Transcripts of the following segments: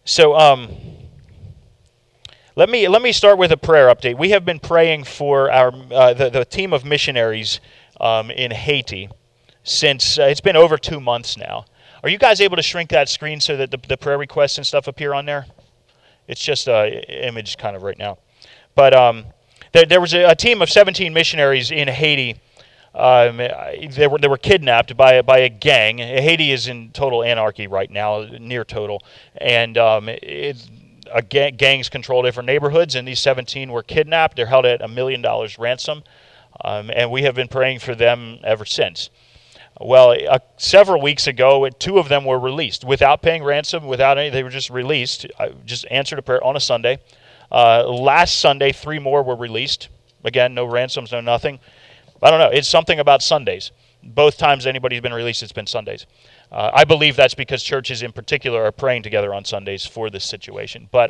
So let me start with a prayer update. We have been praying for our the team of missionaries in Haiti since it's been over 2 months now. Are you guys able to shrink that screen so that the prayer requests and stuff appear on there? It's just an image kind of right now. But there was a team of 17 missionaries in Haiti. They were kidnapped by a gang. Haiti is in total anarchy right now, near total, and gangs control different neighborhoods. And these 17 were kidnapped. They're held at $1 million ransom, and we have been praying for them ever since. Well, several weeks ago, 2 of them were released without paying ransom, without any. They were just released. I just answered a prayer on a Sunday. Last Sunday, 3 more were released. Again, no ransoms, no nothing. I don't know. It's something about Sundays. Both times anybody's been released, it's been Sundays. I believe that's because churches in particular are praying together on Sundays for this situation. But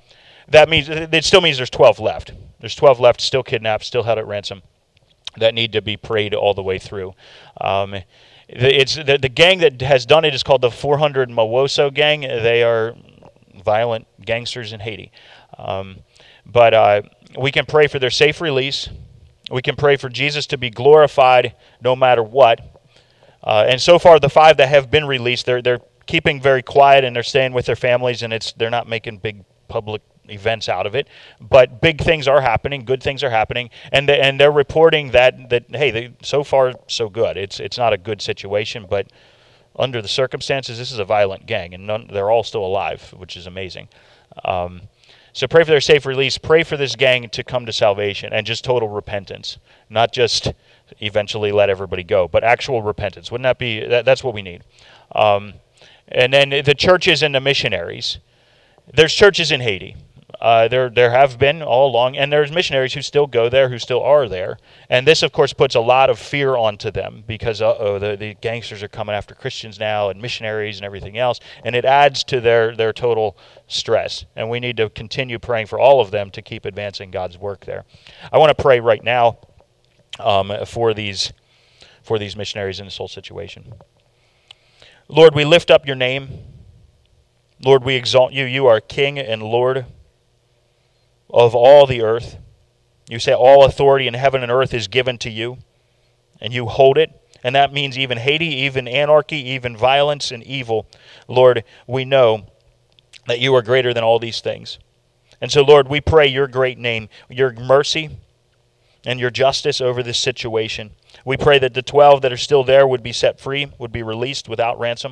it still means there's 12 left. There's 12 left, still kidnapped, still held at ransom, that need to be prayed all the way through. It's the gang that has done it is called the 400 Mawoso gang. They are violent gangsters in Haiti. But we can pray for their safe release. We can pray for Jesus to be glorified no matter what. And so far, the 5 that have been released, they're keeping very quiet and they're staying with their families, and they're not making big public events out of it. But big things are happening, good things are happening, and they're reporting that hey, so far so good. It's not a good situation, but under the circumstances, this is a violent gang, and they're all still alive, which is amazing. So pray for their safe release. Pray for this gang to come to salvation and just total repentance, not just eventually let everybody go, but actual repentance. Wouldn't that be? That's what we need. And then the churches and the missionaries. There's churches in Haiti. There have been all along, and there's missionaries who still go there, who still are there. And this, of course, puts a lot of fear onto them because, the gangsters are coming after Christians now and missionaries and everything else. And it adds to their total stress. And we need to continue praying for all of them to keep advancing God's work there. I want to pray right now for these missionaries in this whole situation. Lord, we lift up your name. Lord, we exalt you. You are King and Lord of all the earth. You say all authority in heaven and earth is given to you, and you hold it. And that means even Haiti, even anarchy, even violence and evil. Lord, we know that you are greater than all these things. And so, Lord, we pray your great name, your mercy, and your justice over this situation. We pray that the 12 that are still there would be set free, would be released without ransom.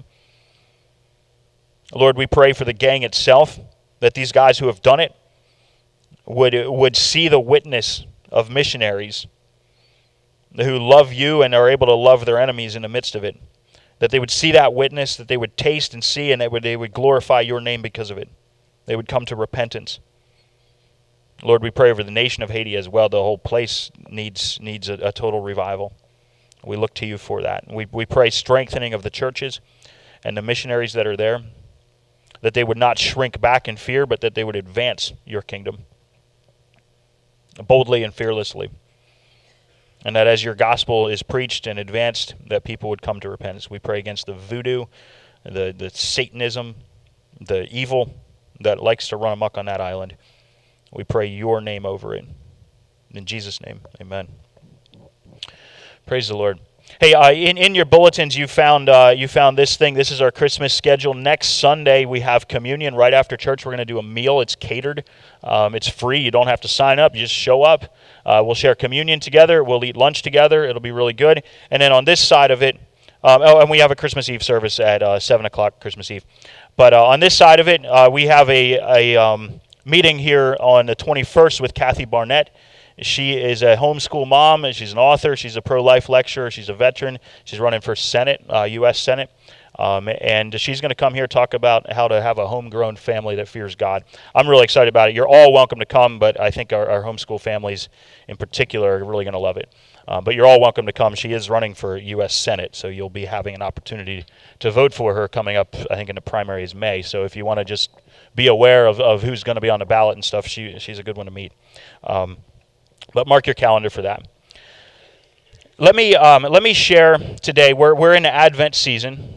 Lord, we pray for the gang itself, that these guys who have done it would see the witness of missionaries who love you and are able to love their enemies in the midst of it. That they would see that witness, that they would taste and see, and they would glorify your name because of it. They would come to repentance. Lord, we pray over the nation of Haiti as well. The whole place needs a total revival. We look to you for that. We pray strengthening of the churches and the missionaries that are there, that they would not shrink back in fear, but that they would advance your kingdom boldly and fearlessly. And that as your gospel is preached and advanced, that people would come to repentance. We pray against the voodoo, the Satanism, the evil that likes to run amok on that island. We pray your name over it. In Jesus' name, amen. Praise the Lord. Hey, in your bulletins, you found this thing. This is our Christmas schedule. Next Sunday, we have communion right after church. We're going to do a meal. It's catered. It's free. You don't have to sign up. You just show up. We'll share communion together. We'll eat lunch together. It'll be really good. And then on this side of it, and we have a Christmas Eve service at 7 o'clock, Christmas Eve. But on this side of it, we have a meeting here on the 21st with Kathy Barnett. She is a homeschool mom, and she's an author. She's a pro-life lecturer. She's a veteran. She's running for Senate, U.S. Senate. And she's going to come here talk about how to have a homegrown family that fears God. I'm really excited about it. You're all welcome to come, but I think our homeschool families in particular are really going to love it. But you're all welcome to come. She is running for U.S. Senate, so you'll be having an opportunity to vote for her coming up, I think, in the primaries May. So if you want to just be aware of who's going to be on the ballot and stuff, she's a good one to meet. But mark your calendar for that. Let me share today. We're in the Advent season,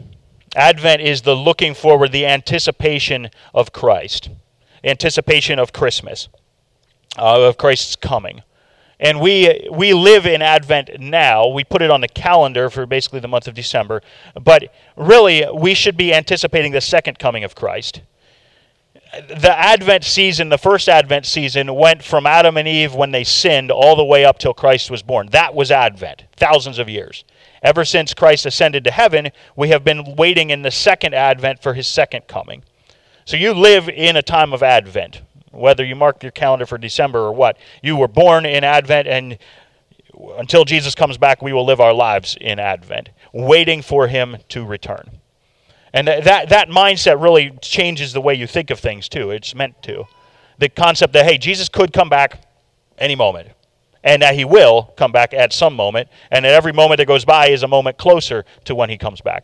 Advent is the looking forward, the anticipation of Christ, anticipation of Christmas, of Christ's coming. And we live in Advent now. We put it on the calendar for basically the month of December. But really, we should be anticipating the second coming of Christ. The Advent season, the first Advent season, went from Adam and Eve when they sinned all the way up till Christ was born. That was Advent, thousands of years. Ever since Christ ascended to heaven, we have been waiting in the second Advent for his second coming. So you live in a time of Advent. Whether you mark your calendar for December or what, you were born in Advent, and until Jesus comes back, we will live our lives in Advent, waiting for him to return. And that mindset really changes the way you think of things, too. It's meant to. The concept that, hey, Jesus could come back any moment, and that he will come back at some moment, and that every moment that goes by is a moment closer to when he comes back.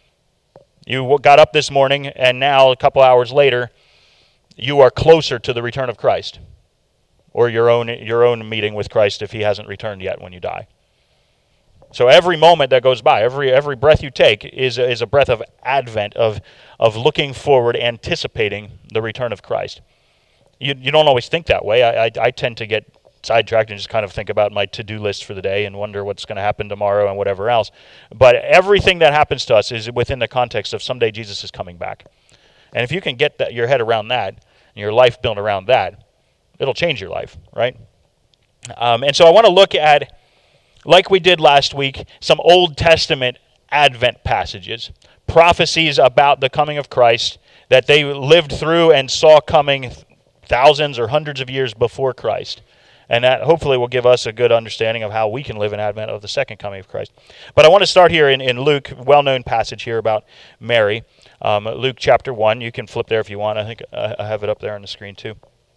You got up this morning, and now, a couple hours later, you are closer to the return of Christ, or your own meeting with Christ if he hasn't returned yet when you die. So every moment that goes by, every breath you take is a breath of Advent, of looking forward, anticipating the return of Christ. You don't always think that way. I tend to get sidetracked and just kind of think about my to-do list for the day and wonder what's going to happen tomorrow and whatever else. But everything that happens to us is within the context of someday Jesus is coming back. And if you can get your head around that, and your life built around that, it'll change your life, right? And so I want to look at, like we did last week, some Old Testament Advent passages, prophecies about the coming of Christ that they lived through and saw coming thousands or hundreds of years before Christ. And that hopefully will give us a good understanding of how we can live in Advent of the second coming of Christ. But I want to start here in Luke, well-known passage here about Mary. Luke chapter 1. You can flip there if you want. I think I have it up there on the screen too.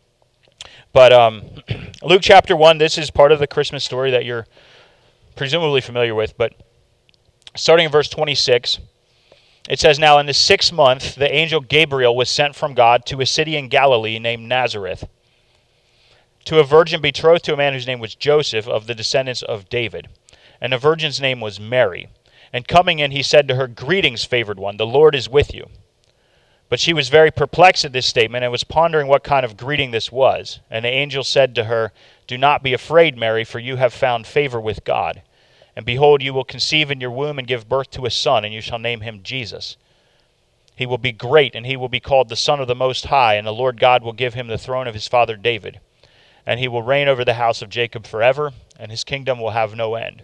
But Luke chapter 1, this is part of the Christmas story that you're presumably familiar with. But starting in verse 26, it says, "Now in the 6th month, the angel Gabriel was sent from God to a city in Galilee named Nazareth, to a virgin betrothed to a man whose name was Joseph, of the descendants of David. And the virgin's name was Mary. And coming in, he said to her, 'Greetings, favored one, the Lord is with you.' But she was very perplexed at this statement and was pondering what kind of greeting this was. And the angel said to her, 'Do not be afraid, Mary, for you have found favor with God. And behold, you will conceive in your womb and give birth to a son, and you shall name him Jesus. He will be great, and he will be called the Son of the Most High, and the Lord God will give him the throne of his father David. And he will reign over the house of Jacob forever, and his kingdom will have no end.'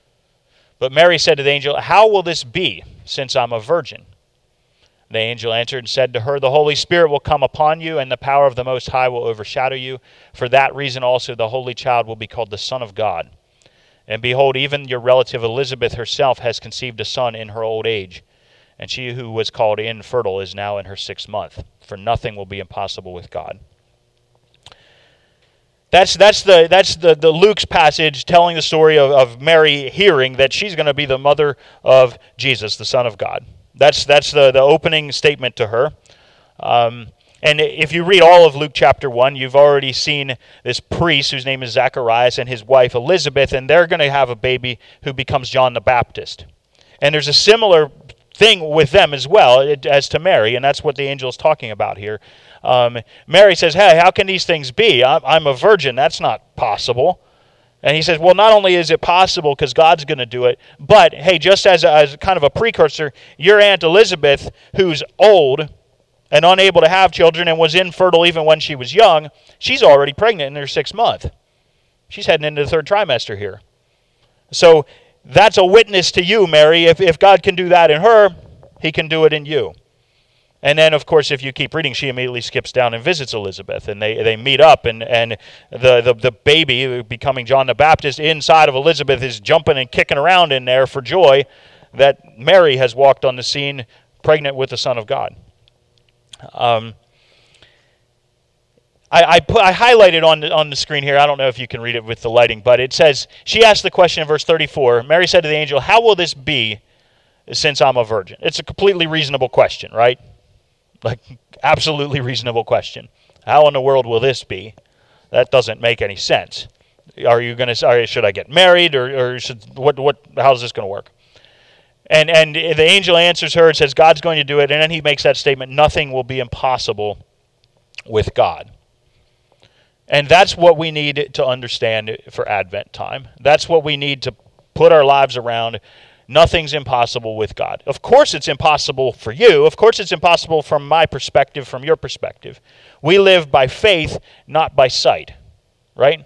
But Mary said to the angel, 'How will this be, since I'm a virgin?' The angel answered and said to her, 'The Holy Spirit will come upon you, and the power of the Most High will overshadow you. For that reason also the Holy Child will be called the Son of God. And behold, even your relative Elizabeth herself has conceived a son in her old age. And she who was called infertile is now in her 6th month. For nothing will be impossible with God.'" That's the Luke's passage telling the story of Mary hearing that she's going to be the mother of Jesus, the Son of God. That's the opening statement to her. And if you read all of Luke chapter 1, you've already seen this priest whose name is Zacharias and his wife Elizabeth, and they're going to have a baby who becomes John the Baptist. And there's a similar thing with them as well as to Mary, and that's what the angel is talking about here. Mary says, "Hey, how can these things be? I'm a virgin. That's not possible." And he says, well, not only is it possible because God's going to do it, but, hey, just as kind of a precursor, your Aunt Elizabeth, who's old and unable to have children and was infertile even when she was young, she's already pregnant in her 6th month. She's heading into the 3rd trimester here. So that's a witness to you, Mary. If God can do that in her, he can do it in you. And then, of course, if you keep reading, she immediately skips down and visits Elizabeth, and they meet up, and the baby, becoming John the Baptist, inside of Elizabeth is jumping and kicking around in there for joy that Mary has walked on the scene pregnant with the Son of God. I highlighted on the screen here, I don't know if you can read it with the lighting, but it says, she asked the question in verse 34, Mary said to the angel, "How will this be since I'm a virgin?" It's a completely reasonable question, right? Like, absolutely reasonable question. How in the world will this be? That doesn't make any sense. Are you going to say, should I get married, or how's this going to work? And the angel answers her and says, God's going to do it. And then he makes that statement, nothing will be impossible with God. And that's what we need to understand for Advent time. That's what we need to put our lives around. Nothing's impossible with God. Of course it's impossible for you. Of course it's impossible from my perspective, from your perspective. We live by faith, not by sight, right?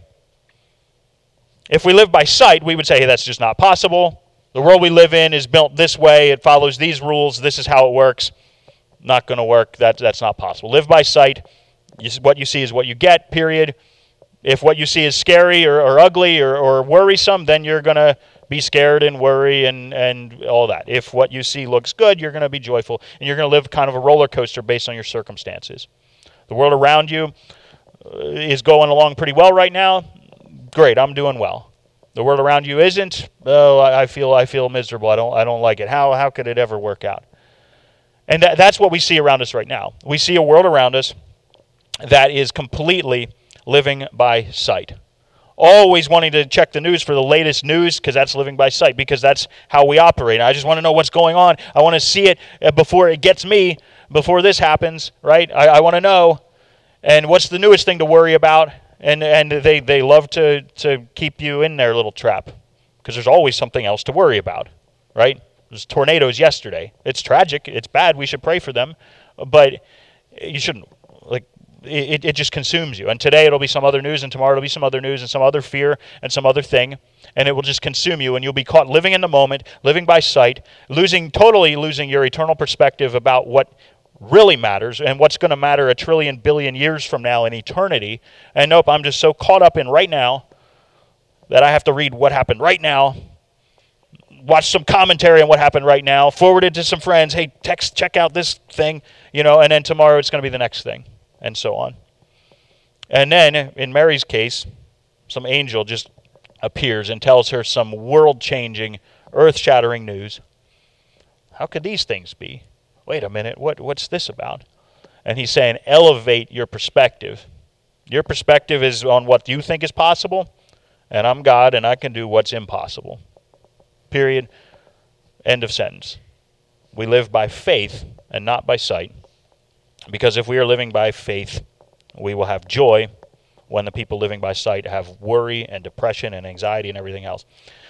If we live by sight, we would say, hey, that's just not possible. The world we live in is built this way. It follows these rules. This is how it works. Not going to work. That's not possible. Live by sight. What you see is what you get, period. If what you see is scary or ugly or worrisome, then you're going to be scared and worry and all that. If what you see looks good, you're going to be joyful. And you're going to live kind of a roller coaster based on your circumstances. The world around you is going along pretty well right now. Great, I'm doing well. The world around you isn't. Oh, I feel miserable. I don't like it. How could it ever work out? And that's what we see around us right now. We see a world around us that is completely living by sight. Always wanting to check the news for the latest news because that's living by sight, because that's how we operate. I just want to know what's going on. I want to see it before it gets me, before this happens, right? I want to know. And what's the newest thing to worry about? And they love to keep you in their little trap because there's always something else to worry about, right? There's tornadoes yesterday. It's tragic. It's bad. We should pray for them. But you shouldn't, it just consumes you. And today it'll be some other news, and tomorrow it'll be some other news, and some other fear, and some other thing. And it will just consume you, and you'll be caught living in the moment, living by sight, totally losing your eternal perspective about what really matters and what's going to matter a trillion billion years from now in eternity. And nope, I'm just so caught up in right now that I have to read what happened right now, watch some commentary on what happened right now, forward it to some friends, hey, check out this thing, and then tomorrow it's going to be the next thing, and so on. And then, in Mary's case, some angel just appears and tells her some world-changing, earth-shattering news. How could these things be? Wait a minute, what's this about? And he's saying, elevate your perspective. Your perspective is on what you think is possible, and I'm God, and I can do what's impossible. Period. End of sentence. We live by faith and not by sight, because if we are living by faith, we will have joy when the people living by sight have worry and depression and anxiety and everything else.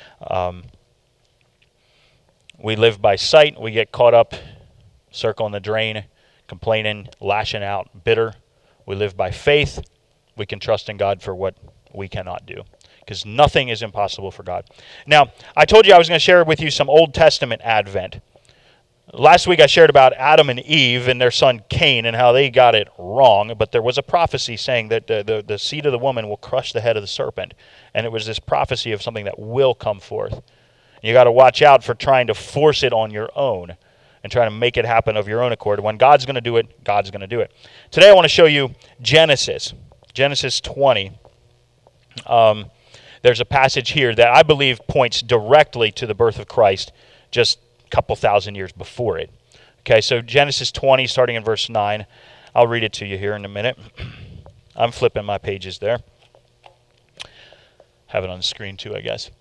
We live by sight, we get caught up, circling the drain, complaining, lashing out, bitter. We live by faith. We can trust in God for what we cannot do, because nothing is impossible for God. Now, I told you I was going to share with you some Old Testament Advent. Last week I shared about Adam and Eve and their son Cain and how they got it wrong, but there was a prophecy saying that the seed of the woman will crush the head of the serpent, and it was this prophecy of something that will come forth. You got to watch out for trying to force it on your own and trying to make it happen of your own accord. When God's going to do it, God's going to do it. Today I want to show you Genesis 20. There's a passage here that I believe points directly to the birth of Christ just a couple thousand years before it. Okay, so Genesis 20, starting in verse 9. I'll read it to you here in a minute. I'm flipping my pages there. Have it on the screen too, I guess.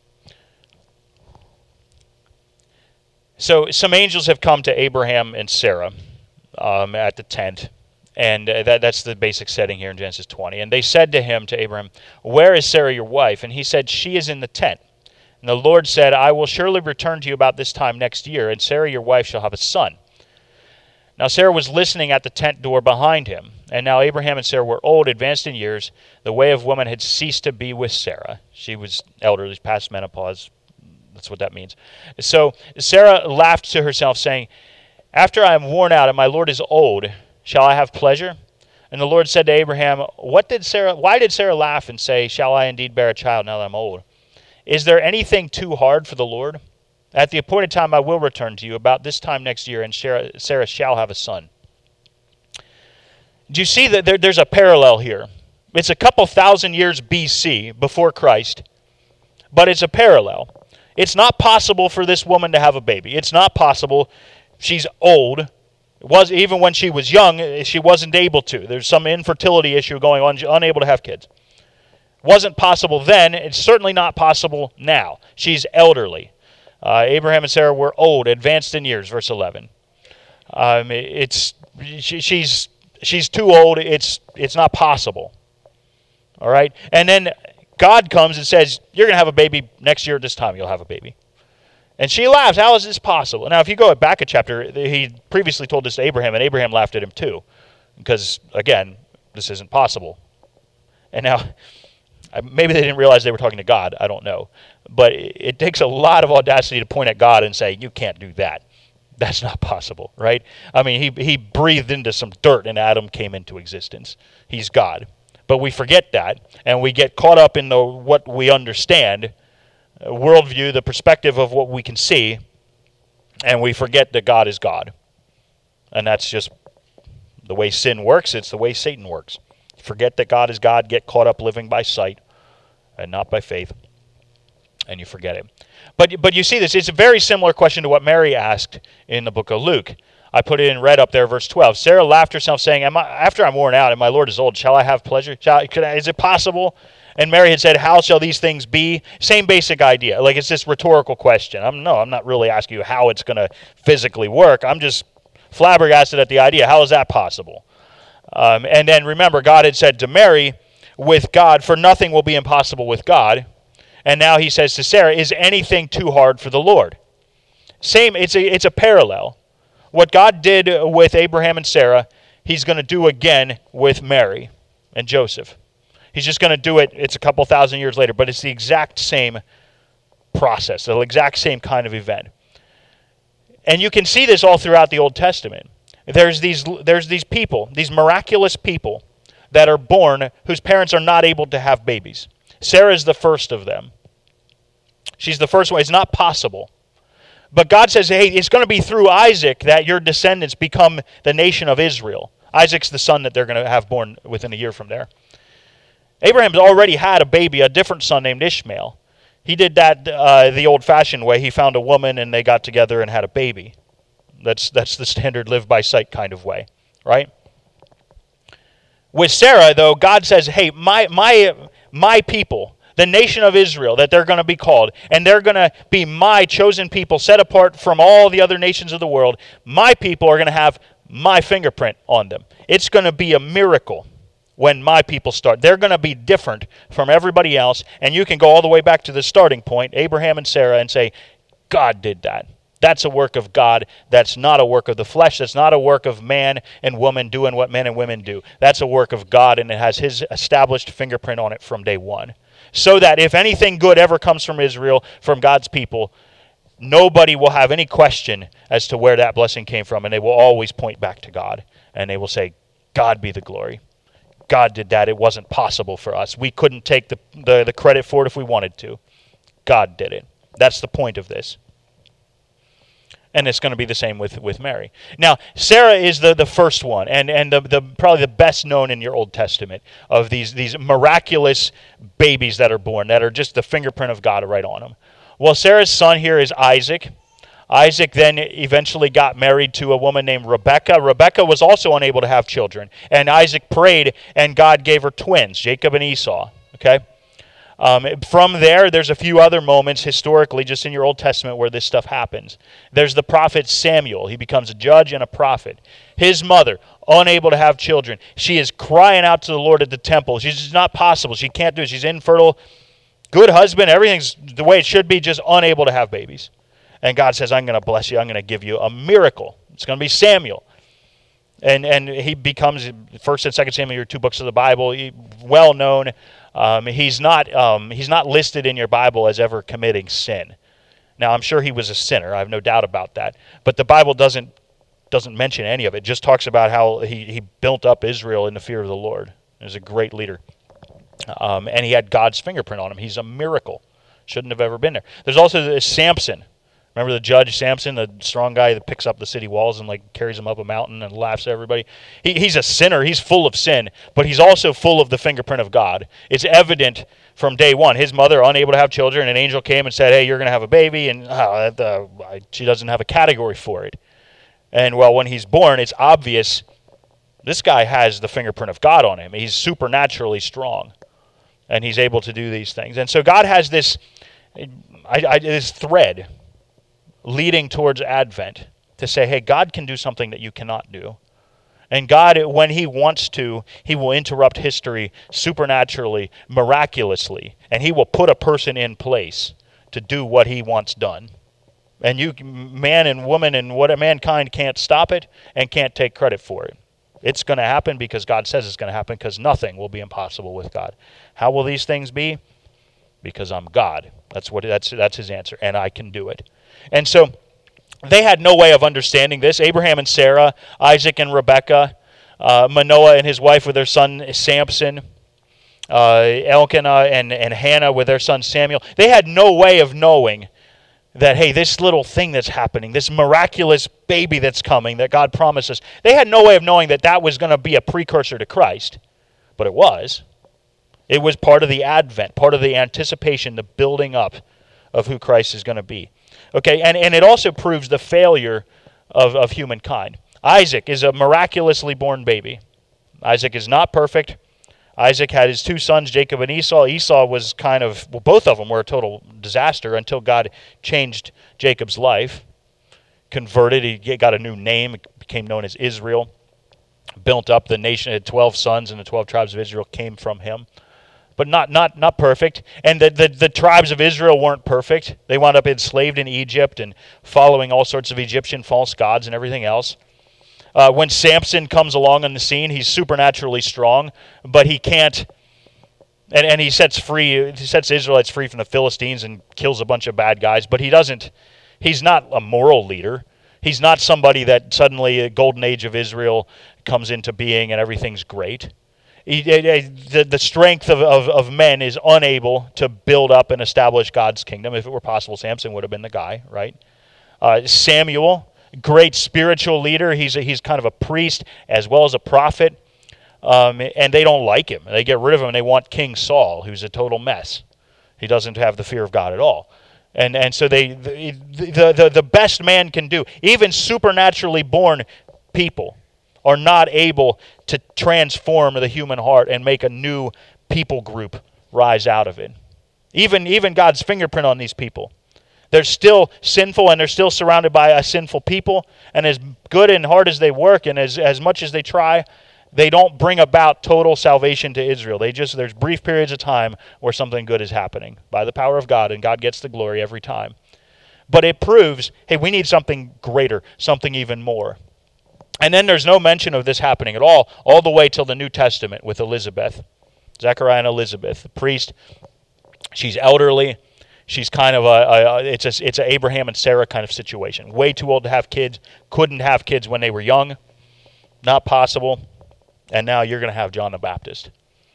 So some angels have come to Abraham and Sarah at the tent, and that's the basic setting here in Genesis 20. And they said to Abraham, "Where is Sarah your wife?" And he said, "She is in the tent." And the Lord said, "I will surely return to you about this time next year, and Sarah your wife shall have a son." Now Sarah was listening at the tent door behind him. And now Abraham and Sarah were old, advanced in years. The way of woman had ceased to be with Sarah. She was elderly, past menopause. That's what that means. So Sarah laughed to herself, saying, "After I am worn out and my Lord is old, shall I have pleasure?" And the Lord said to Abraham, why did Sarah laugh and say, "Shall I indeed bear a child now that I'm old?" Is there anything too hard for the Lord? At the appointed time I will return to you about this time next year, and Sarah shall have a son. Do you see that there's a parallel here? It's a couple thousand years BC, before Christ, but it's a parallel. It's not possible for this woman to have a baby. It's not possible. She's old. Even when she was young, she wasn't able to. There's some infertility issue going on, unable to have kids. Wasn't possible then. It's certainly not possible now. She's elderly. Abraham and Sarah were old, advanced in years, verse 11. She's too old. It's not possible. All right? And then God comes and says, you're going to have a baby next year at this time. You'll have a baby. And she laughs. How is this possible? Now, if you go back a chapter, he previously told this to Abraham, and Abraham laughed at him too. Because, again, this isn't possible. And now, maybe they didn't realize they were talking to God. I don't know. But it takes a lot of audacity to point at God and say, you can't do that. That's not possible, right? I mean, he breathed into some dirt and Adam came into existence. He's God. But we forget that, and we get caught up in what we understand, worldview, the perspective of what we can see, and we forget that God is God. And that's just the way sin works. It's the way Satan works. Forget that God is God, get caught up living by sight and not by faith, and you forget it. But you see this, it's a very similar question to what Mary asked in the book of Luke. I put it in red up there, verse 12. Sarah laughed herself, saying, after I'm worn out and my Lord is old, shall I have pleasure? Is it possible? And Mary had said, how shall these things be? Same basic idea. Like, it's this rhetorical question. I'm not really asking you how it's going to physically work. I'm just flabbergasted at the idea. How is that possible? And then remember, God had said to Mary, with God, for nothing will be impossible with God. And now he says to Sarah, is anything too hard for the Lord? Same, it's a parallel. What God did with Abraham and Sarah, he's going to do again with Mary and Joseph. He's just going to do it, it's a couple thousand years later, but it's the exact same process, the exact same kind of event. And you can see this all throughout the Old Testament. There's these people, these miraculous people that are born whose parents are not able to have babies. Sarah is the first of them. She's the first one. It's not possible. But God says, hey, it's going to be through Isaac that your descendants become the nation of Israel. Isaac's the son that they're going to have born within a year from there. Abraham's already had a baby, a different son named Ishmael. He did that the old-fashioned way. He found a woman and they got together and had a baby. That's the standard live by sight kind of way, right? With Sarah, though, God says, hey, my people, the nation of Israel, that they're going to be called, and they're going to be my chosen people, set apart from all the other nations of the world. My people are going to have my fingerprint on them. It's going to be a miracle when my people start. They're going to be different from everybody else, and you can go all the way back to the starting point, Abraham and Sarah, and say, God did that. That's a work of God. That's not a work of the flesh. That's not a work of man and woman doing what men and women do. That's a work of God, and it has his established fingerprint on it from day one. So that if anything good ever comes from Israel, from God's people, nobody will have any question as to where that blessing came from, and they will always point back to God, and they will say, God be the glory. God did that. It wasn't possible for us. We couldn't take the credit for it if we wanted to. God did it. That's the point of this. And it's going to be the same with Mary. Now, Sarah is the first one, and the probably the best known in your Old Testament of these miraculous babies that are born, that are just the fingerprint of God right on them. Well, Sarah's son here is Isaac. Isaac then eventually got married to a woman named Rebekah. Rebekah was also unable to have children. And Isaac prayed, and God gave her twins, Jacob and Esau. Okay? From there's a few other moments historically just in your Old Testament where this stuff happens. There's the prophet Samuel. He becomes a judge and a prophet. His mother, unable to have children. She is crying out to the Lord at the temple. She's just not possible. She can't do it. She's infertile. Good husband. Everything's the way it should be, just unable to have babies. And God says, I'm going to bless you. I'm going to give you a miracle. It's going to be Samuel. And he becomes, 1st and 2nd Samuel, your two books of the Bible, well known. He's not listed in your Bible as ever committing sin. Now, I'm sure he was a sinner. I have no doubt about that. But the Bible doesn't mention any of it. It just talks about how he built up Israel in the fear of the Lord. He was a great leader. And he had God's fingerprint on him. He's a miracle. Shouldn't have ever been there. There's also Samson. Remember the judge Samson, the strong guy that picks up the city walls and carries them up a mountain and laughs at everybody? He's a sinner. He's full of sin, but he's also full of the fingerprint of God. It's evident from day one. His mother, unable to have children, an angel came and said, hey, you're going to have a baby, and she doesn't have a category for it. And well, when he's born, it's obvious this guy has the fingerprint of God on him. He's supernaturally strong, and he's able to do these things. And so God has this thread leading towards Advent to say, hey, God can do something that you cannot do. And God, when he wants to, he will interrupt history supernaturally, miraculously, and he will put a person in place to do what he wants done. And you, man and woman and mankind can't stop it and can't take credit for it. It's going to happen because God says it's going to happen, because nothing will be impossible with God. How will these things be? Because I'm God. That's his answer, and I can do it. And so they had no way of understanding this. Abraham and Sarah, Isaac and Rebekah, Manoah and his wife with their son Samson, Elkanah and Hannah with their son Samuel. They had no way of knowing that, hey, this little thing that's happening, this miraculous baby that's coming that God promises, they had no way of knowing that that was going to be a precursor to Christ. But it was. It was part of the Advent, part of the anticipation, the building up of who Christ is going to be. Okay, and it also proves the failure of humankind. Isaac is a miraculously born baby. Isaac is not perfect. Isaac had his two sons, Jacob and Esau. Esau was both of them were a total disaster until God changed Jacob's life. Converted, he got a new name, became known as Israel. Built up the nation, had 12 sons, and the 12 tribes of Israel came from him. But not perfect. And the tribes of Israel weren't perfect. They wound up enslaved in Egypt and following all sorts of Egyptian false gods and everything else. When Samson comes along on the scene, he's supernaturally strong, but he can't, and he sets Israelites free from the Philistines and kills a bunch of bad guys, but he's not a moral leader. He's not somebody that suddenly a golden age of Israel comes into being and everything's great. The strength of men is unable to build up and establish God's kingdom. If it were possible, Samson would have been the guy, right? Samuel, great spiritual leader. He's kind of a priest as well as a prophet, and they don't like him. They get rid of him, and they want King Saul, who's a total mess. He doesn't have the fear of God at all. And so the best man can do, even supernaturally born people, are not able to transform the human heart and make a new people group rise out of it. Even God's fingerprint on these people. They're still sinful, and they're still surrounded by a sinful people, and as good and hard as they work and as much as they try, they don't bring about total salvation to Israel. There's brief periods of time where something good is happening by the power of God, and God gets the glory every time. But it proves, hey, we need something greater, something even more. And then there's no mention of this happening at all the way till the New Testament with Elizabeth. Zechariah and Elizabeth, the priest. She's elderly. She's kind of it's an Abraham and Sarah kind of situation. Way too old to have kids. Couldn't have kids when they were young. Not possible. And now you're going to have John the Baptist.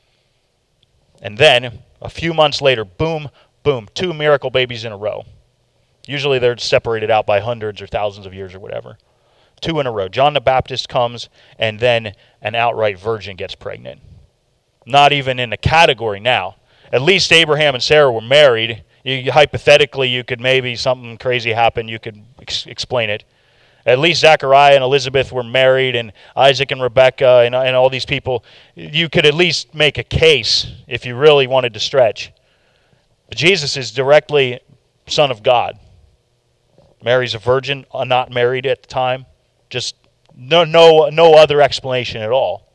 And then, a few months later, boom, boom, 2 miracle babies in a row. Usually they're separated out by hundreds or thousands of years or whatever. 2 in a row. John the Baptist comes, and then an outright virgin gets pregnant. Not even in the category now. At least Abraham and Sarah were married. Hypothetically, you could maybe something crazy happen. You could explain it. At least Zechariah and Elizabeth were married, and Isaac and Rebekah and all these people. You could at least make a case if you really wanted to stretch. But Jesus is directly Son of God. Mary's a virgin, not married at the time. Just no other explanation at all.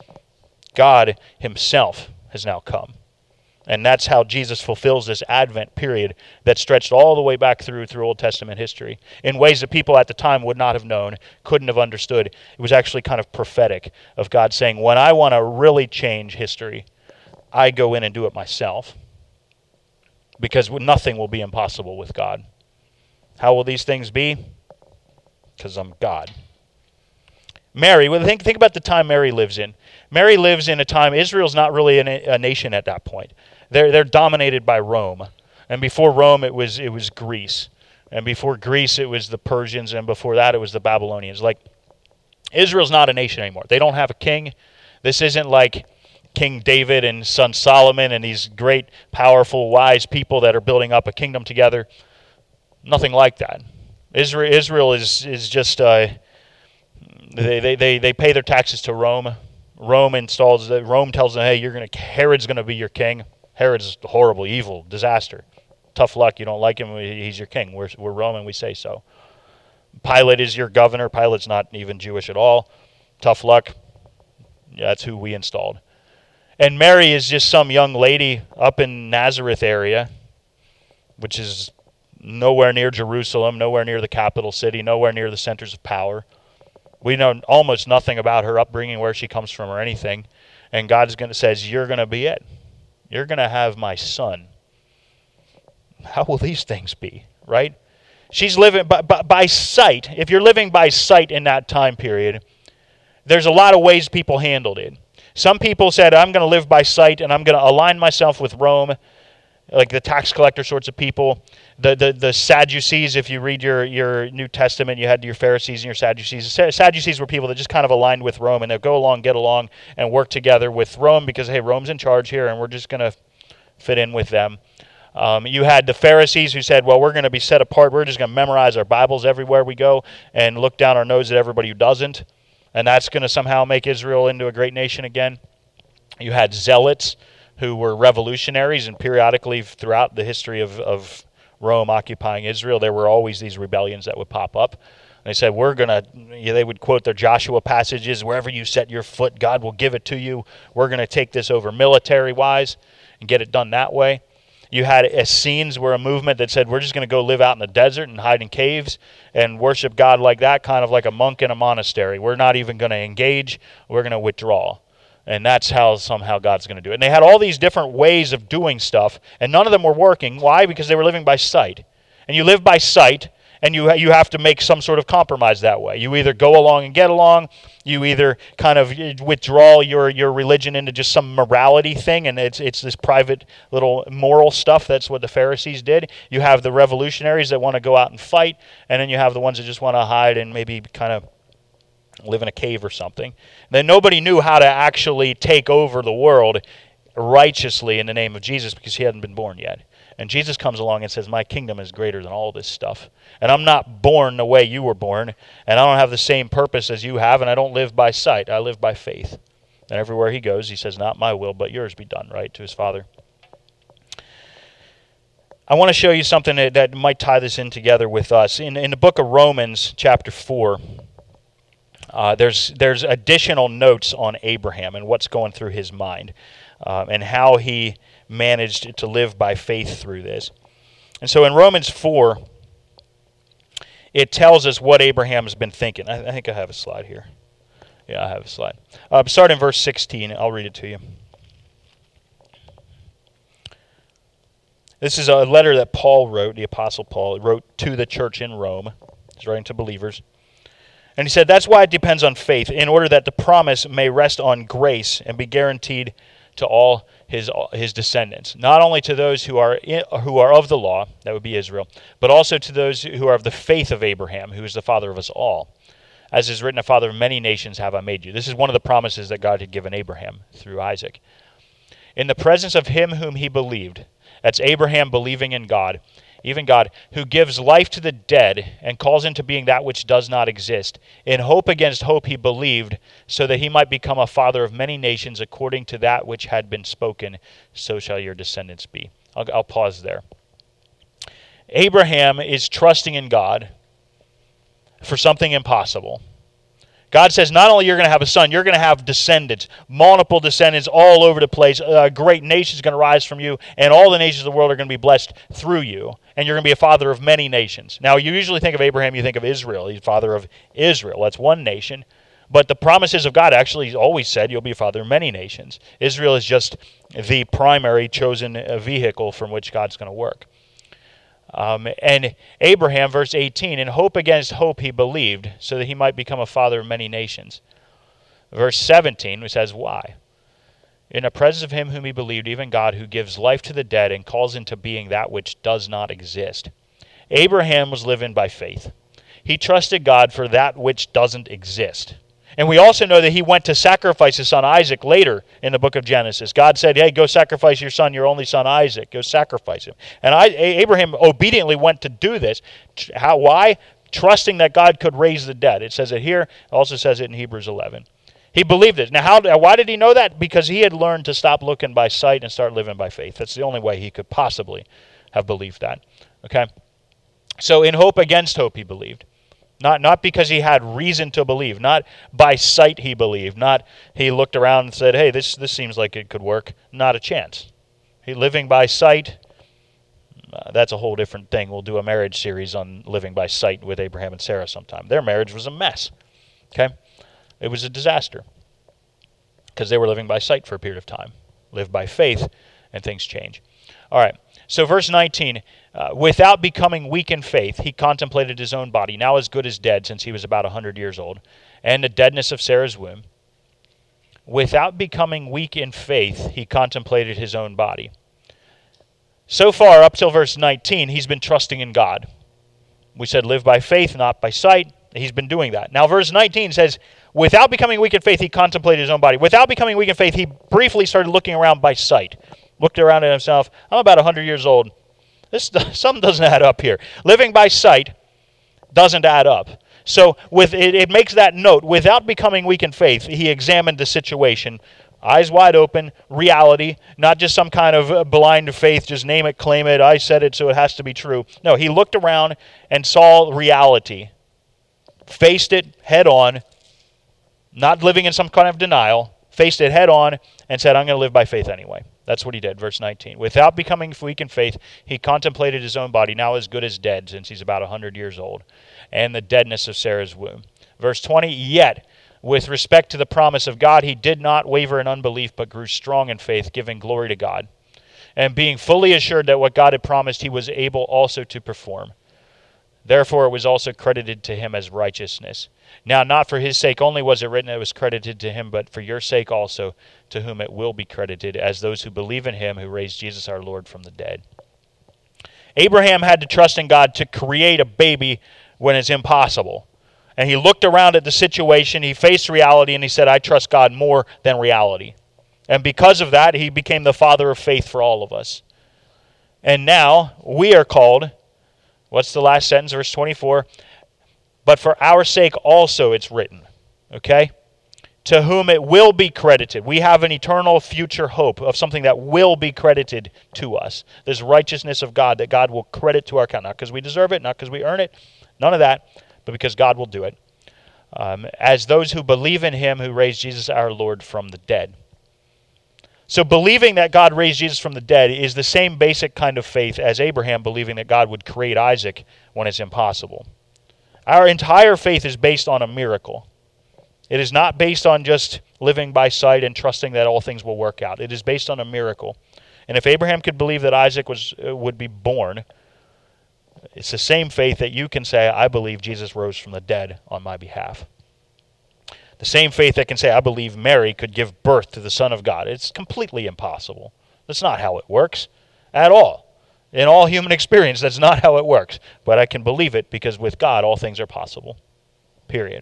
God himself has now come. And that's how Jesus fulfills this Advent period that stretched all the way back through Old Testament history in ways that people at the time would not have known, couldn't have understood. It was actually kind of prophetic of God saying, when I want to really change history, I go in and do it myself. Because nothing will be impossible with God. How will these things be? Because I'm God. Mary, well, think about the time Mary lives in. Mary lives in a time, Israel's not really a nation at that point. They're dominated by Rome. And before Rome, it was Greece. And before Greece, it was the Persians. And before that, it was the Babylonians. Like, Israel's not a nation anymore. They don't have a king. This isn't like King David and son Solomon and these great, powerful, wise people that are building up a kingdom together. Nothing like that. Israel is just... They pay their taxes to Rome. Rome tells them, hey, Herod's going to be your king. Herod's horrible, evil, disaster. tough luck. You don't like him, he's your king. We're Roman, we say so. Pilate is your governor. Pilate's not even Jewish at all. Tough luck. Yeah, that's who we installed. And Mary is just some young lady up in Nazareth area, which is nowhere near Jerusalem, nowhere near the capital city, nowhere near the centers of power. We know almost nothing about her upbringing, where she comes from or anything. And God says, you're going to be it. You're going to have my son. How will these things be, right? She's living by sight. If you're living by sight in that time period, there's a lot of ways people handled it. Some people said, I'm going to live by sight and I'm going to align myself with Rome, like the tax collector sorts of people. The Sadducees, if you read your New Testament, you had your Pharisees and your Sadducees. The Sadducees were people that just kind of aligned with Rome, and they'll go along, get along, and work together with Rome because, hey, Rome's in charge here, and we're just going to fit in with them. You had the Pharisees who said, well, we're going to be set apart. We're just going to memorize our Bibles everywhere we go and look down our nose at everybody who doesn't. And that's going to somehow make Israel into a great nation again. You had zealots who were revolutionaries, and periodically throughout the history of Rome occupying Israel, there were always these rebellions that would pop up. And they said, they would quote their Joshua passages, wherever you set your foot, God will give it to you. We're going to take this over military-wise and get it done that way. You had Essenes, were a movement that said, we're just going to go live out in the desert and hide in caves and worship God like that, kind of like a monk in a monastery. We're not even going to engage. We're going to withdraw. And that's how somehow God's going to do it. And they had all these different ways of doing stuff, and none of them were working. Why? Because they were living by sight. And you live by sight, and you have to make some sort of compromise that way. You either go along and get along, you either kind of withdraw your religion into just some morality thing, and it's this private little moral stuff. That's what the Pharisees did. You have the revolutionaries that want to go out and fight, and then you have the ones that just want to hide and maybe kind of live in a cave or something. Then nobody knew how to actually take over the world righteously in the name of Jesus because he hadn't been born yet. And Jesus comes along and says, my kingdom is greater than all this stuff. And I'm not born the way you were born, and I don't have the same purpose as you have, and I don't live by sight. I live by faith. And everywhere he goes, he says, not my will, but yours be done, right, to his Father. I want to show you something that might tie this in together with us. In the book of Romans, chapter 4, there's additional notes on Abraham and what's going through his mind, and how he managed to live by faith through this. And so in Romans 4, it tells us what Abraham's been thinking. I think I have a slide here. Yeah, I have a slide. Start in verse 16. I'll read it to you. This is a letter that Paul wrote, the Apostle Paul wrote to the church in Rome. He's writing to believers. And he said, that's why it depends on faith, in order that the promise may rest on grace and be guaranteed to all his descendants, not only to those who are of the law, that would be Israel, but also to those who are of the faith of Abraham, who is the father of us all. As is written, a father of many nations have I made you. This is one of the promises that God had given Abraham through Isaac. In the presence of him whom he believed, that's Abraham believing in God, even God, who gives life to the dead and calls into being that which does not exist. In hope against hope he believed, so that he might become a father of many nations according to that which had been spoken, so shall your descendants be. I'll pause there. Abraham is trusting in God for something impossible. God says not only you're going to have a son, you're going to have descendants, multiple descendants all over the place. A great nation is going to rise from you, and all the nations of the world are going to be blessed through you, and you're going to be a father of many nations. Now, you usually think of Abraham, you think of Israel. He's father of Israel. That's one nation. But the promises of God actually always said you'll be a father of many nations. Israel is just the primary chosen vehicle from which God's going to work. And Abraham, verse 18, in hope against hope he believed, so that he might become a father of many nations. Verse 17, which says, why? In the presence of him whom he believed, even God, who gives life to the dead and calls into being that which does not exist. Abraham was living by faith. He trusted God for that which doesn't exist. And we also know that he went to sacrifice his son Isaac later in the book of Genesis. God said, hey, go sacrifice your son, your only son Isaac. Go sacrifice him. And Abraham obediently went to do this. Why? Trusting that God could raise the dead. It says it here. It also says it in Hebrews 11. He believed it. Now, why did he know that? Because he had learned to stop looking by sight and start living by faith. That's the only way he could possibly have believed that. Okay? So in hope against hope he believed. Not because he had reason to believe. Not by sight he believed. Not he looked around and said, hey, this seems like it could work. Not a chance. He living by sight, that's a whole different thing. We'll do a marriage series on living by sight with Abraham and Sarah sometime. Their marriage was a mess. Okay? It was a disaster. Because they were living by sight for a period of time. Live by faith, and things change. All right. So verse 19, without becoming weak in faith, he contemplated his own body, now as good as dead, since he was about 100 years old, and the deadness of Sarah's womb. Without becoming weak in faith, he contemplated his own body. So far, up till verse 19, he's been trusting in God. We said live by faith, not by sight. He's been doing that. Now verse 19 says, without becoming weak in faith, he contemplated his own body. Without becoming weak in faith, he briefly started looking around by sight. Looked around at himself. I'm about 100 years old. Something doesn't add up here. Living by sight doesn't add up. So it makes that note. Without becoming weak in faith, he examined the situation. Eyes wide open, reality, not just some kind of blind faith, just name it, claim it, I said it, so it has to be true. No, he looked around and saw reality, faced it head on, not living in some kind of denial, faced it head on, and said, I'm going to live by faith anyway. That's what he did, verse 19. Without becoming weak in faith, he contemplated his own body, now as good as dead, since he's about 100 years old, and the deadness of Sarah's womb. Verse 20, yet, with respect to the promise of God, he did not waver in unbelief, but grew strong in faith, giving glory to God, and being fully assured that what God had promised he was able also to perform. Therefore it was also credited to him as righteousness. Now not for his sake only was it written it was credited to him, but for your sake also, to whom it will be credited, as those who believe in him who raised Jesus our Lord from the dead. Abraham had to trust in God to create a baby when it's impossible. And he looked around at the situation, he faced reality, and he said, I trust God more than reality. And because of that, he became the father of faith for all of us. And now we are called, what's the last sentence, verse 24? But for our sake also it's written, okay? To whom it will be credited. We have an eternal future hope of something that will be credited to us. This righteousness of God that God will credit to our account. Not because we deserve it, not because we earn it, none of that, but because God will do it. As those who believe in him who raised Jesus our Lord from the dead. So believing that God raised Jesus from the dead is the same basic kind of faith as Abraham believing that God would create Isaac when it's impossible. Our entire faith is based on a miracle. It is not based on just living by sight and trusting that all things will work out. It is based on a miracle. And if Abraham could believe that Isaac would be born, it's the same faith that you can say, I believe Jesus rose from the dead on my behalf. The same faith that can say, I believe Mary could give birth to the Son of God. It's completely impossible. That's not how it works at all. In all human experience, that's not how it works. But I can believe it because with God, all things are possible. Period.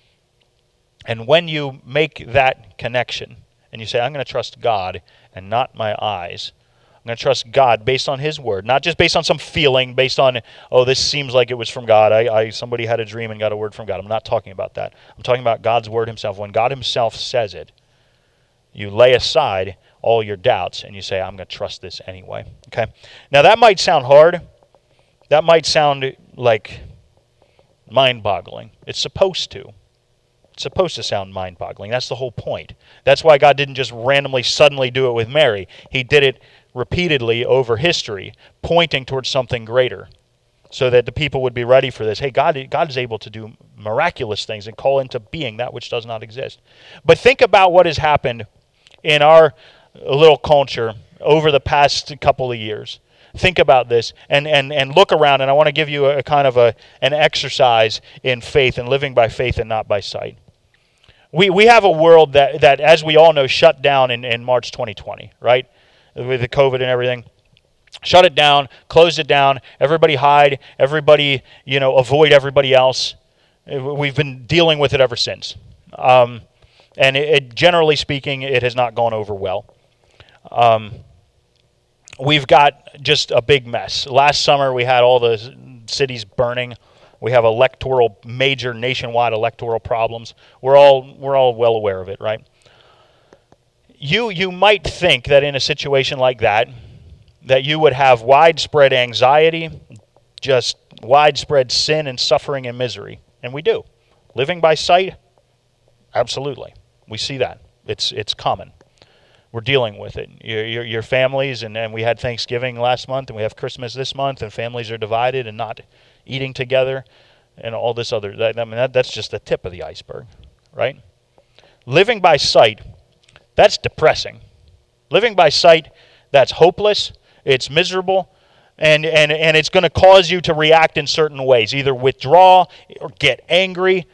And when you make that connection, and you say, I'm going to trust God and not my eyes, I'm going to trust God based on his word, not just based on some feeling, based on, oh, this seems like it was from God. Somebody had a dream and got a word from God. I'm not talking about that. I'm talking about God's word himself. When God himself says it, you lay aside all your doubts and you say, I'm going to trust this anyway. Okay. Now that might sound hard. That might sound like mind-boggling. It's supposed to. It's supposed to sound mind-boggling. That's the whole point. That's why God didn't just randomly, suddenly do it with Mary. He did it repeatedly over history, pointing towards something greater, so that the people would be ready for this. Hey, God is able to do miraculous things and call into being that which does not exist. But think about what has happened in our little culture over the past couple of years. Think about this and look around, and I want to give you a kind of an exercise in faith and living by faith and not by sight. We have a world that, as we all know, shut down in March 2020, right? With the COVID and everything. Shut it down, closed it down, everybody hide, everybody, avoid everybody else. We've been dealing with it ever since. And generally speaking, it has not gone over well. We've got just a big mess. Last summer, we had all the cities burning. We have major nationwide electoral problems. We're all well aware of it, right? You might think that in a situation like that, that you would have widespread anxiety, just widespread sin and suffering and misery. And we do. Living by sight, absolutely. We see that. It's common. We're dealing with it. Your families, and we had Thanksgiving last month, and we have Christmas this month, and families are divided and not eating together, and all this other. That's just the tip of the iceberg, right? Living by sight, that's depressing. Living by sight, that's hopeless. It's miserable, and it's going to cause you to react in certain ways, either withdraw or get angry.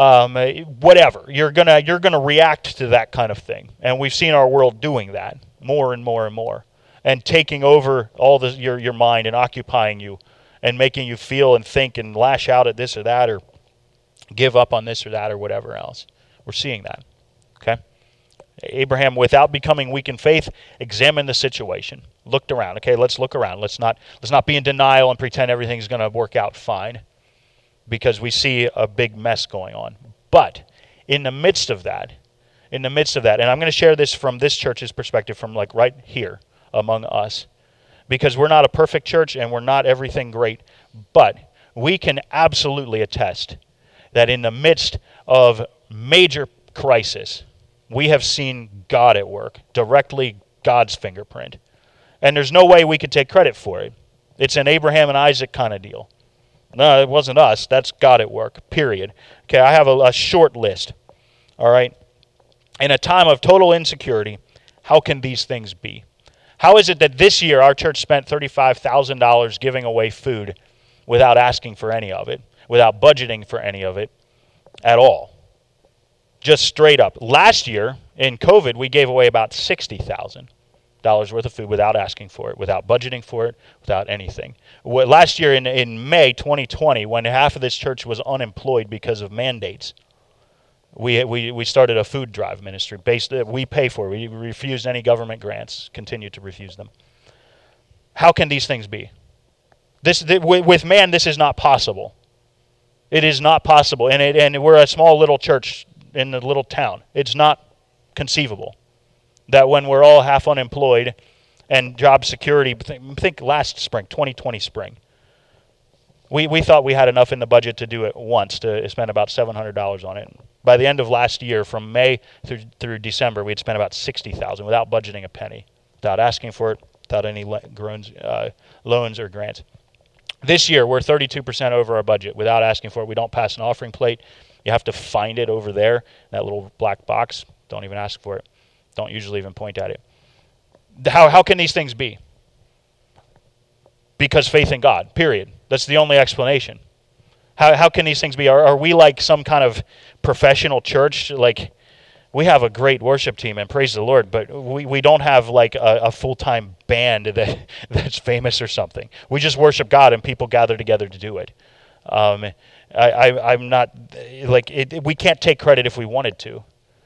Whatever, you're gonna react to that kind of thing, and we've seen our world doing that more and more and more, and taking over all your mind and occupying you, and making you feel and think and lash out at this or that, or give up on this or that or whatever else. We're seeing that. Okay, Abraham, without becoming weak in faith, examined the situation, looked around. Okay, let's look around. Let's not be in denial and pretend everything's going to work out fine, because we see a big mess going on. But in the midst of that, and I'm going to share this from this church's perspective, from like right here among us, because we're not a perfect church and we're not everything great, but we can absolutely attest that in the midst of major crisis, we have seen God at work, directly God's fingerprint. And there's no way we could take credit for it. It's an Abraham and Isaac kind of deal. No, it wasn't us. That's God at work, period. Okay, I have a short list. All right. In a time of total insecurity, how can these things be? How is it that this year our church spent $35,000 giving away food without asking for any of it, without budgeting for any of it at all? Just straight up. Last year, in COVID, we gave away about $60,000 worth of food without asking for it, without budgeting for it, without anything. Last year in May 2020, when half of this church was unemployed because of mandates, we started a food drive ministry we pay for. We refused any government grants, continue to refuse them. How can these things be? With man, this is not possible. It is not possible, and we're a small little church in a little town. It's not conceivable that when we're all half unemployed and job security, think last spring, 2020 spring, we thought we had enough in the budget to do it once, to spend about $700 on it. By the end of last year, from May through December, we'd spent about $60,000 without budgeting a penny, without asking for it, without any loans or grants. This year, we're 32% over our budget without asking for it. We don't pass an offering plate. You have to find it over there, that little black box. Don't even ask for it. Don't usually even point at it. How can these things be? Because faith in God, period. That's the only explanation. How can these things be? Are we like some kind of professional church? Like, we have a great worship team, and praise the Lord, but we don't have like a full-time band that's famous or something. We just worship God, and people gather together to do it. I'm not, like, we can't take credit if we wanted to.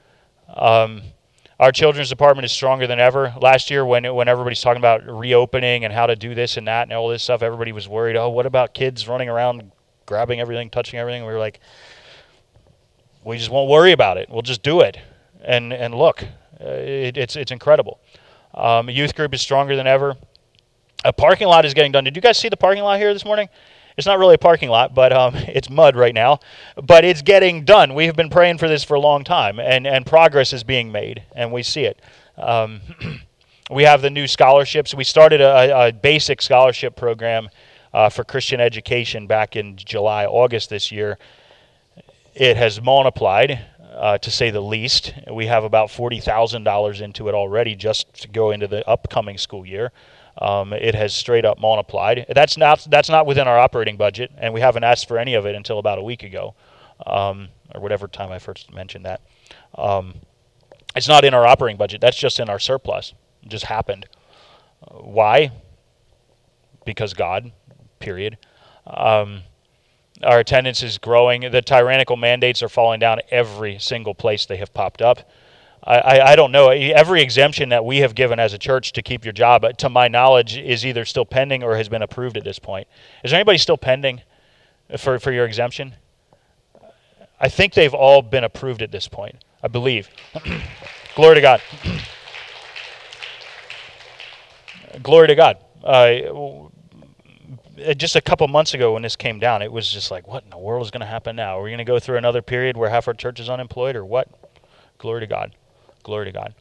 Our children's department is stronger than ever. Last year, when everybody's talking about reopening and how to do this and that and all this stuff, everybody was worried, oh, what about kids running around, grabbing everything, touching everything? We were like, we just won't worry about it. We'll just do it. And look, it's incredible. Youth group is stronger than ever. A parking lot is getting done. Did you guys see the parking lot here this morning? It's not really a parking lot, but it's mud right now. But it's getting done. We have been praying for this for a long time, and progress is being made, and we see it. We have the new scholarships. We started a basic scholarship program for Christian education back in August this year. It has multiplied, to say the least. We have about $40,000 into it already just to go into the upcoming school year. It has straight up multiplied. That's not within our operating budget, and we haven't asked for any of it until about a week ago, or whatever time I first mentioned that. It's not in our operating budget. That's just in our surplus. It just happened. Why? Because God, period. Our attendance is growing. The tyrannical mandates are falling down every single place they have popped up. I don't know. Every exemption that we have given as a church to keep your job, to my knowledge, is either still pending or has been approved at this point. Is there anybody still pending for your exemption? I think they've all been approved at this point, I believe. Glory to God. Glory to God. just a couple months ago when this came down, it was just like, what in the world is going to happen now? Are we going to go through another period where half our church is unemployed or what? Glory to God. Glory to God.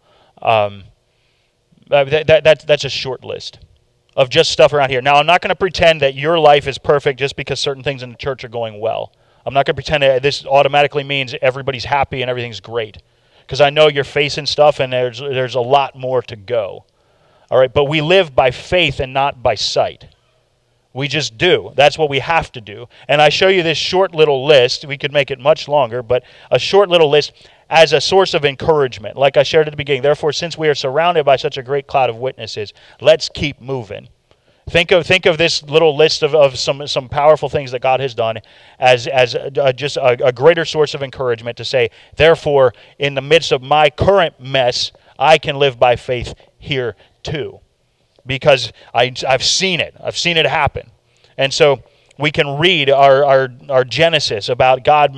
That's a short list of just stuff around here. Now, I'm not going to pretend that your life is perfect just because certain things in the church are going well. I'm not going to pretend that this automatically means everybody's happy and everything's great, because I know you're facing stuff and there's a lot more to go. All right, but we live by faith and not by sight. We just do. That's what we have to do. And I show you this short little list. We could make it much longer, but a short little list as a source of encouragement. Like I shared at the beginning, therefore, since we are surrounded by such a great cloud of witnesses, let's keep moving. Think of this little list of some powerful things that God has done as just a greater source of encouragement to say, therefore, in the midst of my current mess, I can live by faith here too. Because I've seen it. I've seen it happen. And so we can read our Genesis about God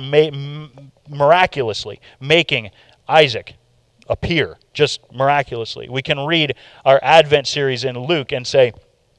miraculously making Isaac appear, just miraculously. We can read our Advent series in Luke and say,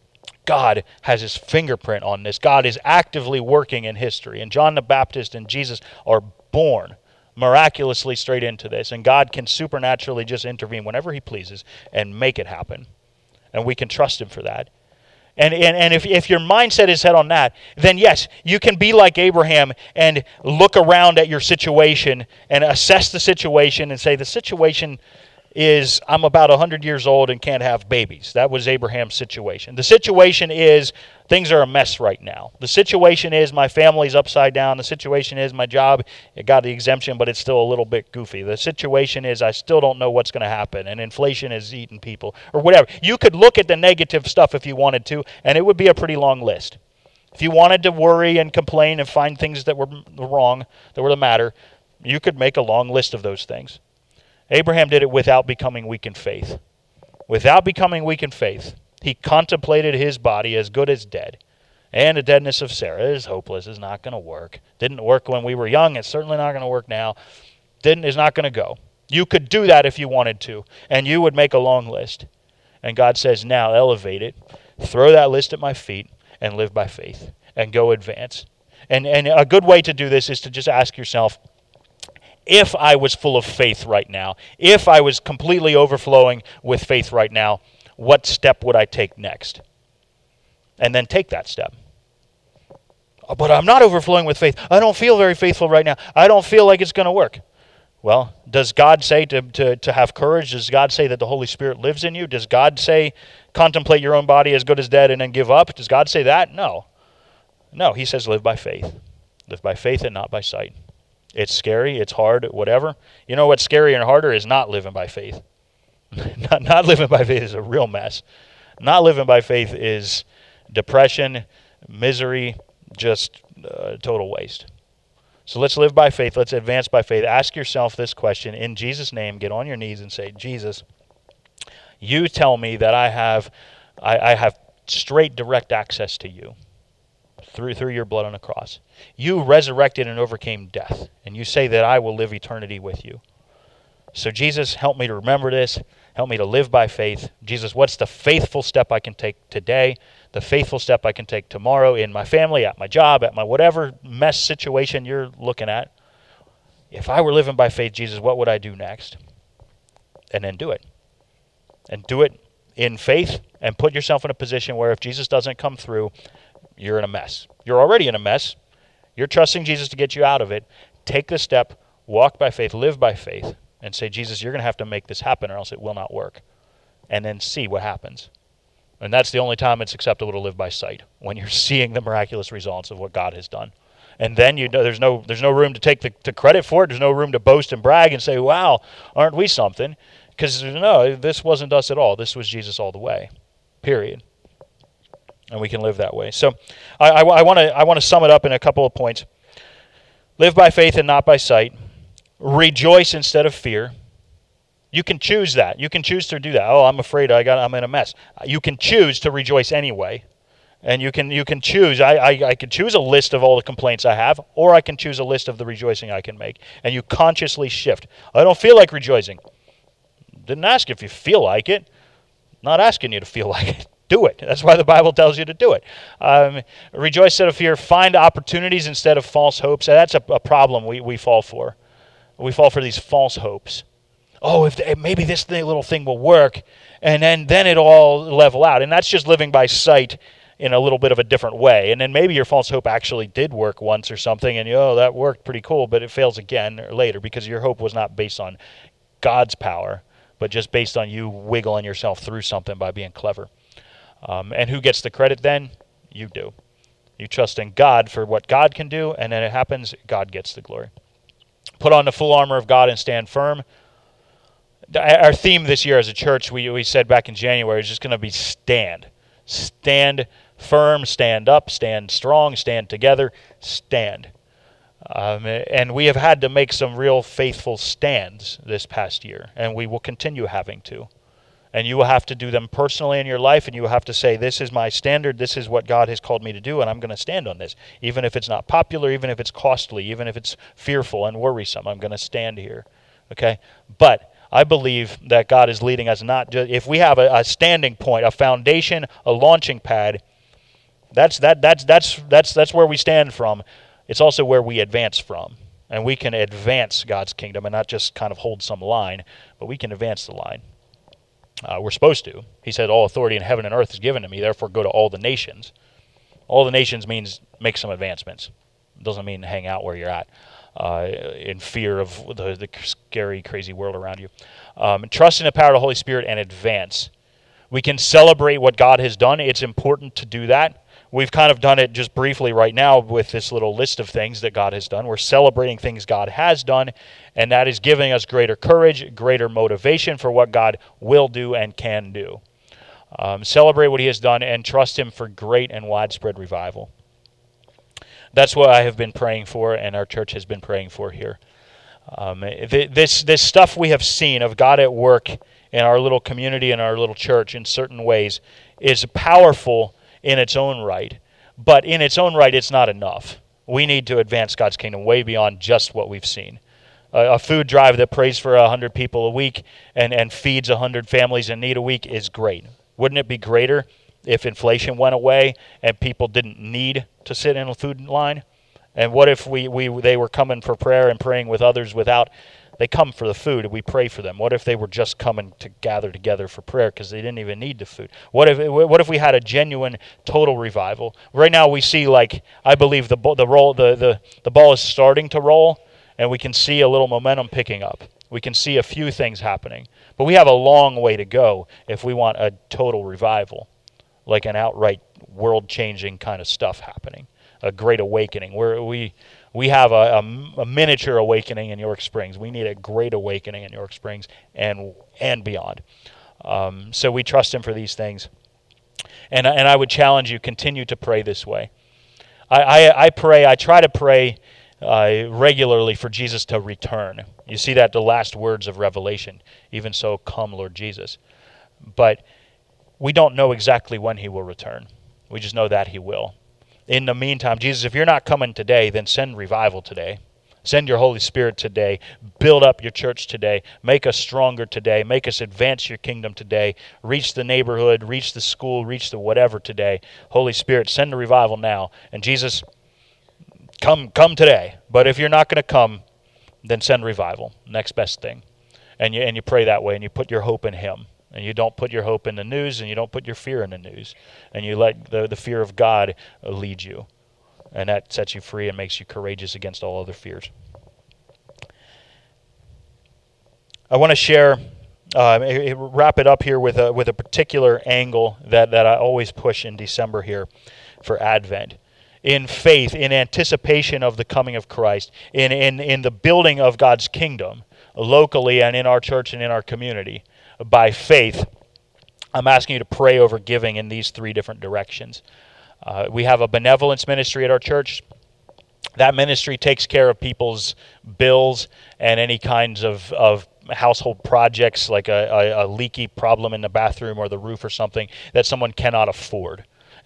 God has his fingerprint on this. God is actively working in history. And John the Baptist and Jesus are born miraculously straight into this. And God can supernaturally just intervene whenever he pleases and make it happen. And we can trust him for that. And if your mindset is set on that, then yes, you can be like Abraham and look around at your situation and assess the situation and say, the situation is I'm about 100 years old and can't have babies. That was Abraham's situation. The situation is things are a mess right now. The situation is my family's upside down. The situation is my job, it got the exemption, but it's still a little bit goofy. The situation is I still don't know what's going to happen, and inflation is eating people, or whatever. You could look at the negative stuff if you wanted to, and it would be a pretty long list. If you wanted to worry and complain and find things that were wrong, that were the matter, you could make a long list of those things. Abraham did it without becoming weak in faith. Without becoming weak in faith, he contemplated his body as good as dead. And the deadness of Sarah is hopeless, is not going to work. Didn't work when we were young, it's certainly not going to work now. Is not going to go. You could do that if you wanted to, and you would make a long list. And God says, now elevate it, throw that list at my feet, and live by faith, and go advance. And a good way to do this is to just ask yourself, if I was full of faith right now, if I was completely overflowing with faith right now, what step would I take next? And then take that step. But I'm not overflowing with faith. I don't feel very faithful right now. I don't feel like it's going to work. Well, does God say to have courage? Does God say that the Holy Spirit lives in you? Does God say contemplate your own body as good as dead and then give up? Does God say that? No. No, he says live by faith. Live by faith and not by sight. It's scary, it's hard, whatever. You know what's scarier and harder is not living by faith. Not living by faith is a real mess. Not living by faith is depression, misery, just total waste. So let's live by faith. Let's advance by faith. Ask yourself this question. In Jesus' name, get on your knees and say, Jesus, you tell me that I have straight, direct access to you. Through your blood on the cross. You resurrected and overcame death, and you say that I will live eternity with you. So Jesus, help me to remember this. Help me to live by faith. Jesus, what's the faithful step I can take today? The faithful step I can take tomorrow in my family, at my job, at my whatever mess situation you're looking at. If I were living by faith, Jesus, what would I do next? And then do it. And do it in faith and put yourself in a position where if Jesus doesn't come through, you're in a mess. You're already in a mess. You're trusting Jesus to get you out of it. Take the step, walk by faith, live by faith, and say, Jesus, you're going to have to make this happen or else it will not work. And then see what happens. And that's the only time it's acceptable to live by sight, when you're seeing the miraculous results of what God has done. And then you know there's no room to take the credit for it. There's no room to boast and brag and say, wow, aren't we something? Because no, this wasn't us at all. This was Jesus all the way, period. And we can live that way. So I want to sum it up in a couple of points. Live by faith and not by sight. Rejoice instead of fear. You can choose that. You can choose to do that. Oh, I'm afraid I'm in a mess. You can choose to rejoice anyway. And you can choose. I can choose a list of all the complaints I have, or I can choose a list of the rejoicing I can make. And you consciously shift. I don't feel like rejoicing. Didn't ask if you feel like it. Not asking you to feel like it. do it. That's why the Bible tells you to do it. Rejoice instead of fear. Find opportunities instead of false hopes. And that's a problem we fall for. We fall for these false hopes. Oh, maybe this little thing will work, and then it'll all level out. And that's just living by sight in a little bit of a different way. And then maybe your false hope actually did work once or something, and that worked pretty cool, but it fails again or later because your hope was not based on God's power, but just based on you wiggling yourself through something by being clever. And who gets the credit then? You do. You trust in God for what God can do, and then it happens, God gets the glory. Put on the full armor of God and stand firm. Our theme this year as a church, we said back in January, is just going to be stand. Stand firm, stand up, stand strong, stand together, stand. And we have had to make some real faithful stands this past year, and we will continue having to. And you will have to do them personally in your life, and you will have to say, this is my standard, this is what God has called me to do, and I'm going to stand on this. Even if it's not popular, even if it's costly, even if it's fearful and worrisome, I'm going to stand here. Okay? But I believe that God is leading us not just, if we have a standing point, a foundation, a launching pad, that's where we stand from. It's also where we advance from. And we can advance God's kingdom and not just kind of hold some line, but we can advance the line. We're supposed to. He said, all authority in heaven and earth is given to me, therefore go to all the nations. All the nations means make some advancements. It doesn't mean hang out where you're at in fear of the scary, crazy world around you. Trust in the power of the Holy Spirit and advance. We can celebrate what God has done. It's important to do that. We've kind of done it just briefly right now with this little list of things that God has done. We're celebrating things God has done, and that is giving us greater courage, greater motivation for what God will do and can do. Celebrate what he has done and trust him for great and widespread revival. That's what I have been praying for, and our church has been praying for here. This stuff we have seen of God at work in our little community and our little church in certain ways is powerful in its own right, but in its own right, it's not enough. We need to advance God's kingdom way beyond just what we've seen. A food drive that prays for 100 people a week and feeds 100 families in need a week is great. Wouldn't it be greater if inflation went away and people didn't need to sit in a food line? And what if they were coming for prayer and praying with others without? They come for the food and we pray for them. What if they were just coming to gather together for prayer because they didn't even need the food? What if we had a genuine total revival? Right now we see, like, I believe the ball is starting to roll, and we can see a little momentum picking up. We can see a few things happening. But we have a long way to go if we want a total revival, like an outright world-changing kind of stuff happening, a great awakening. We have a miniature awakening in York Springs. We need a great awakening in York Springs and beyond. So we trust him for these things. And I would challenge you, continue to pray this way. I try to pray regularly for Jesus to return. You see that the last words of Revelation, even so come Lord Jesus. But we don't know exactly when he will return. We just know that he will. In the meantime, Jesus, if you're not coming today, then send revival today. Send your Holy Spirit today. Build up your church today. Make us stronger today. Make us advance your kingdom today. Reach the neighborhood, reach the school, reach the whatever today. Holy Spirit, send the revival now. And Jesus, come today. But if you're not going to come, then send revival. Next best thing. And you pray that way, and you put your hope in him. And you don't put your hope in the news, and you don't put your fear in the news. And you let the fear of God lead you. And that sets you free and makes you courageous against all other fears. I want to share, wrap it up here with a particular angle that I always push in December here for Advent. In faith, in anticipation of the coming of Christ, in the building of God's kingdom, locally and in our church and in our community. By faith, I'm asking you to pray over giving in these three different directions. We have a benevolence ministry at our church. That ministry takes care of people's bills and any kinds of household projects, like a leaky problem in the bathroom or the roof or something that someone cannot afford.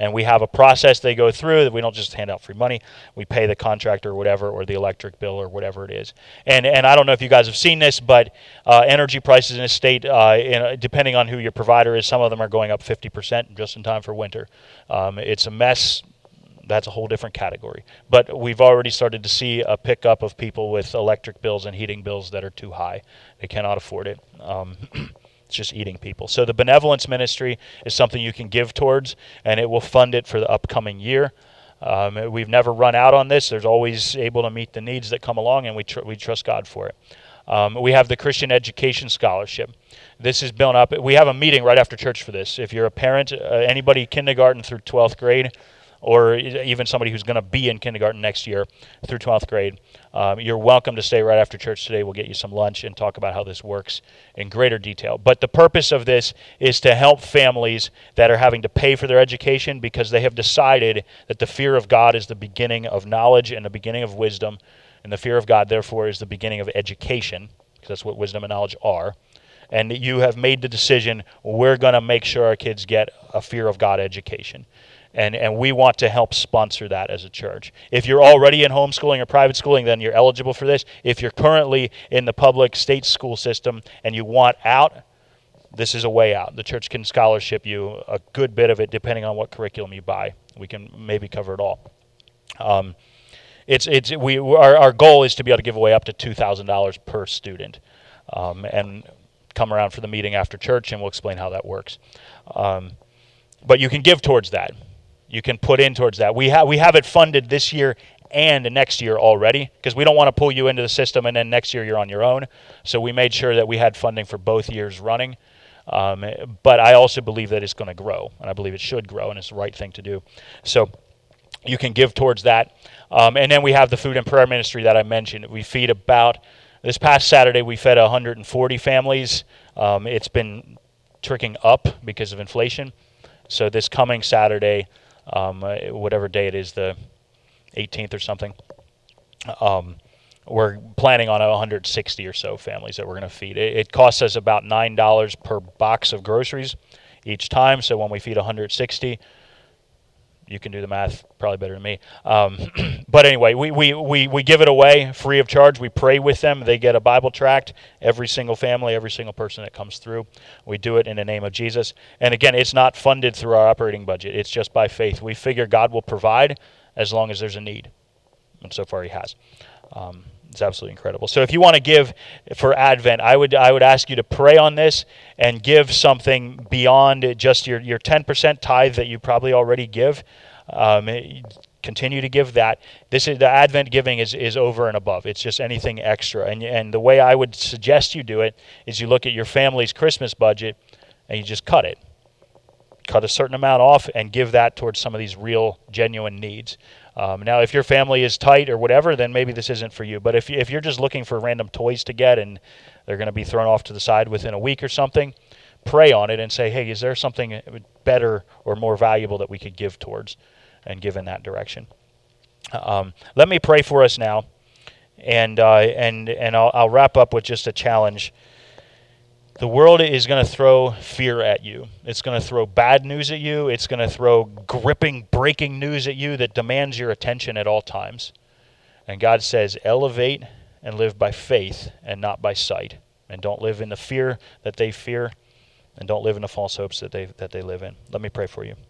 And we have a process they go through that we don't just hand out free money. We pay the contractor or whatever, or the electric bill or whatever it is. And I don't know if you guys have seen this, but energy prices in this state, depending on who your provider is, some of them are going up 50% just in time for winter. It's a mess. That's a whole different category. But we've already started to see a pickup of people with electric bills and heating bills that are too high. They cannot afford it. It's just eating people. So the benevolence ministry is something you can give towards, and it will fund it for the upcoming year. We've never run out on this. There's always able to meet the needs that come along, and we trust God for it. We have the Christian Education Scholarship. This is built up. We have a meeting right after church for this. If you're a parent, anybody kindergarten through 12th grade, or even somebody who's going to be in kindergarten next year through 12th grade, you're welcome to stay right after church today. We'll get you some lunch and talk about how this works in greater detail. But the purpose of this is to help families that are having to pay for their education because they have decided that the fear of God is the beginning of knowledge and the beginning of wisdom, and the fear of God, therefore, is the beginning of education, because that's what wisdom and knowledge are. And you have made the decision, we're going to make sure our kids get a fear of God education. And we want to help sponsor that as a church. If you're already in homeschooling or private schooling, then you're eligible for this. If you're currently in the public state school system and you want out, this is a way out. The church can scholarship you a good bit of it, depending on what curriculum you buy. We can maybe cover it all. Our goal is to be able to give away up to $2,000 per student, and come around for the meeting after church, and we'll explain how that works. But you can give towards that. You can put in towards that. We have it funded this year and next year already, because we don't want to pull you into the system and then next year you're on your own. So we made sure that we had funding for both years running. But I also believe that it's going to grow, and I believe it should grow, and it's the right thing to do. So you can give towards that. And then we have the food and prayer ministry that I mentioned. We feed this past Saturday, we fed 140 families. It's been tricking up because of inflation. So this coming Saturday, whatever day it is, the 18th or something, we're planning on 160 or so families that we're going to feed. It costs us about $9 per box of groceries each time. So when we feed 160, you can do the math probably better than me. But anyway, we give it away free of charge. We pray with them. They get a Bible tract, every single family, every single person that comes through. We do it in the name of Jesus. And again, it's not funded through our operating budget. It's just by faith. We figure God will provide as long as there's a need. And so far he has. It's absolutely incredible. So if you want to give for Advent, I would ask you to pray on this and give something beyond just your 10% tithe that you probably already give. Continue to give that. This is the Advent giving is over and above. It's just anything extra. And the way I would suggest you do it is you look at your family's Christmas budget and you just cut it. Cut a certain amount off and give that towards some of these real, genuine needs. Now, if your family is tight or whatever, then maybe this isn't for you. But if you're just looking for random toys to get and they're going to be thrown off to the side within a week or something, pray on it and say, hey, is there something better or more valuable that we could give towards, and give in that direction. Let me pray for us now, and I'll wrap up with just a challenge. The world is going to throw fear at you. It's going to throw bad news at you. It's going to throw gripping, breaking news at you that demands your attention at all times. And God says, elevate and live by faith and not by sight. And don't live in the fear that they fear, and don't live in the false hopes that they live in. Let me pray for you.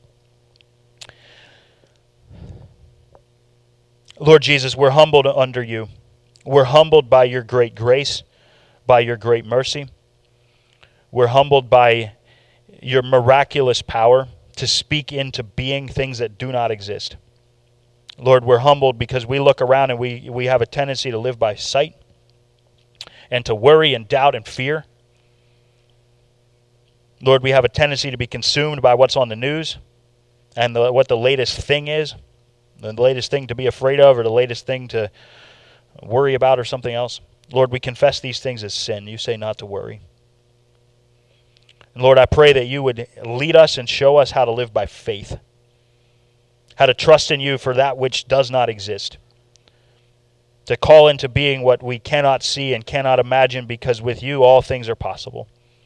Lord Jesus, we're humbled under you. We're humbled by your great grace, by your great mercy. We're humbled by your miraculous power to speak into being things that do not exist. Lord, we're humbled because we look around and we have a tendency to live by sight and to worry and doubt and fear. Lord, we have a tendency to be consumed by what's on the news and what the latest thing is, the latest thing to be afraid of, or the latest thing to worry about, or something else. Lord, we confess these things as sin. You say not to worry. And Lord, I pray that you would lead us and show us how to live by faith, how to trust in you for that which does not exist, to call into being what we cannot see and cannot imagine, because with you all things are possible.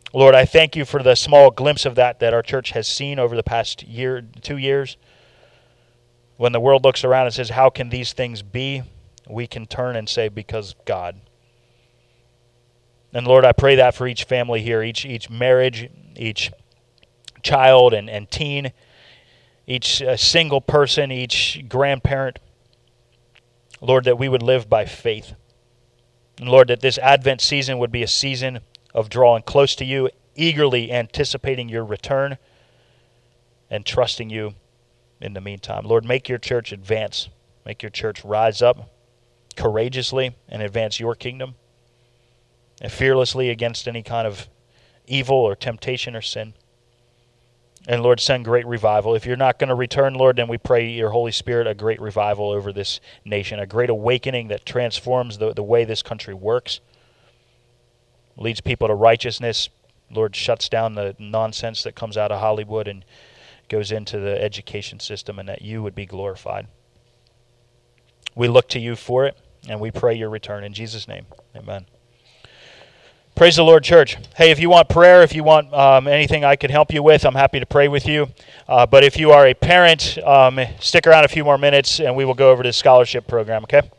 Lord, I thank you for the small glimpse of that our church has seen over the past year, 2 years. When the world looks around and says, how can these things be? We can turn and say, because God. And Lord, I pray that for each family here, each marriage, each child and teen, each single person, each grandparent. Lord, that we would live by faith. And Lord, that this Advent season would be a season of drawing close to you, eagerly anticipating your return, and trusting you in the meantime. Lord, make your church advance. Make your church rise up courageously and advance your kingdom, and fearlessly against any kind of evil or temptation or sin. And Lord, send great revival. If you're not going to return, Lord, then we pray your Holy Spirit a great revival over this nation, a great awakening that transforms the way this country works, leads people to righteousness. Lord, shuts down the nonsense that comes out of Hollywood and goes into the education system, and that you would be glorified. We look to you for it, and we pray your return. In Jesus' name, amen. Praise the Lord, church. Hey, if you want prayer, if you want anything I could help you with, I'm happy to pray with you. But if you are a parent, stick around a few more minutes, and we will go over to the scholarship program, okay?